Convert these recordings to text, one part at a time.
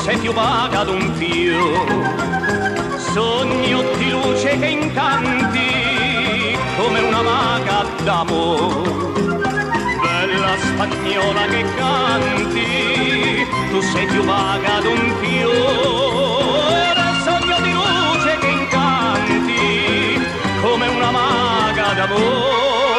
sei più vaga d'un fiore, sogno di luce che incanti come una maga d'amore. Bella spagnola che canti, tu sei più vaga d'un fiore, sogno di luce che incanti come una maga d'amore.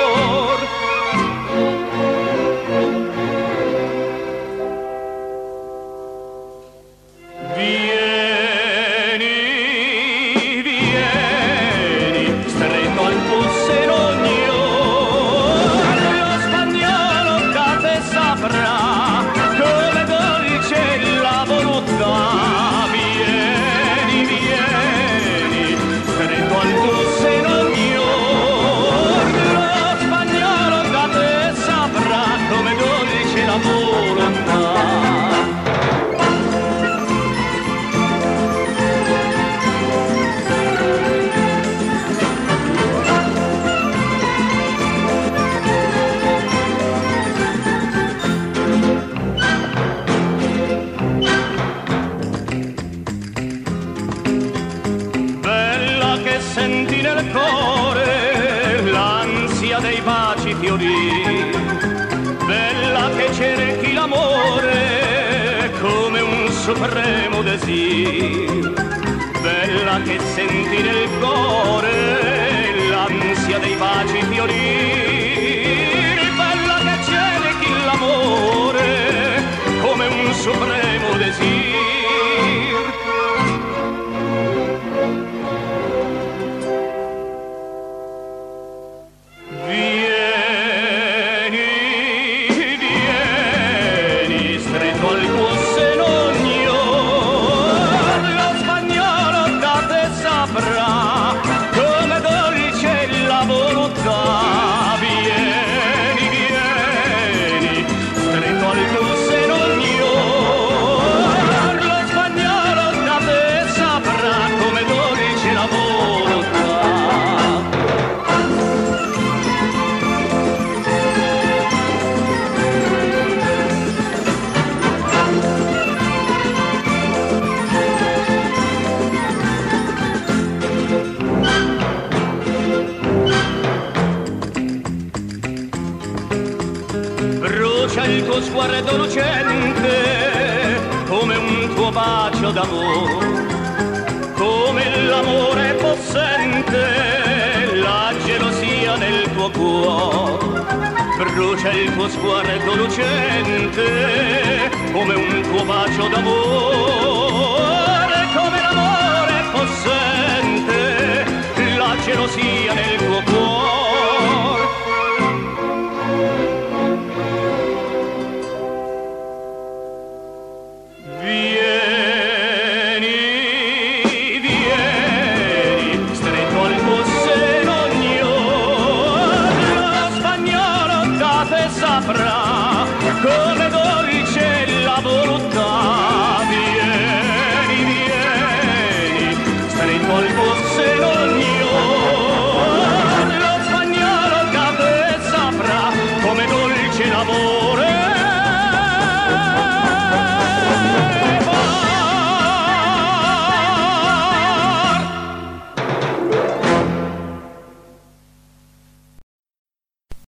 Senti nel cuore l'ansia dei baci fiorì, bella che cerchi l'amore come un supremo desir, bella che senti nel cuore l'ansia dei baci fiorì, bella che cerchi l'amore come un supremo desir. Brucia il tuo sguardo lucente come un tuo bacio d'amore, come l'amore possente, la gelosia nel tuo cuore. Brucia il tuo sguardo lucente come un tuo bacio d'amore, come l'amore possente, la gelosia nel cuore.